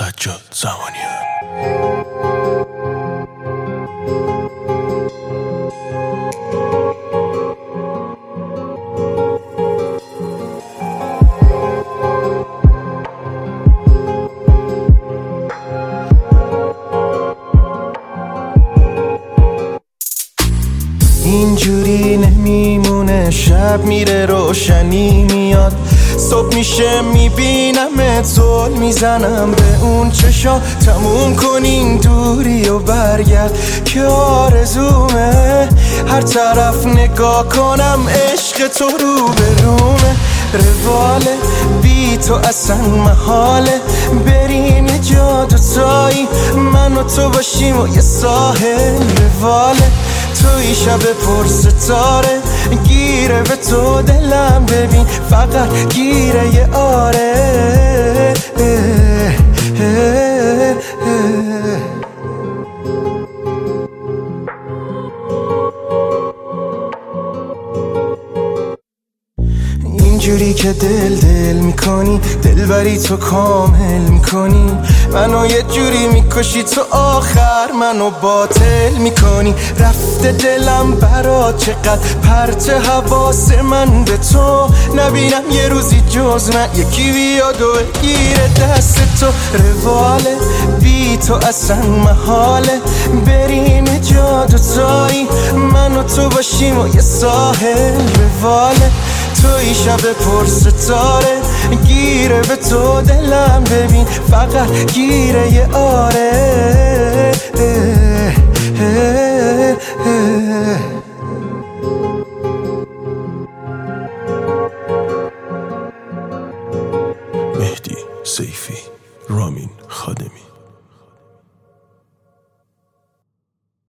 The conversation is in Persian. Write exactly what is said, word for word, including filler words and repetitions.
سجاد زمانیان. اینجوری نمیمونه، شب میره روشنی میاد، صبح میشه میبینم زل میزنم به اون چشا، تموم کنین دوری و برگرد که آرزومه هر طرف نگاه کنم عشق تو رو به رومه. رواله بی تو اصلا محاله، بریم یه جا دوتایی من و تو باشیم و یه ساحل. رواله توی شب پر ستاره، گیره به تو دلم ببین فقط گیره یه آره. اینجوری که دل دل میکنی، دلبری تو کامل میکنی، منو یه جوری میکشی تو آخر منو باطل میکنی. رفته دلم برات چقدر پرت حواس من به تو، نبینم یه روزی جز من یکی بیاد و گیره دست تو. رواله بی تو اصلا محاله، بریم یه جا دوتایی من و تو باشیم و یه ساحل. رواله توی شب پر ستاره، گیره به تو دلم ببین فقط گیره یه آره. مهدی سیفی، رامین خادمی.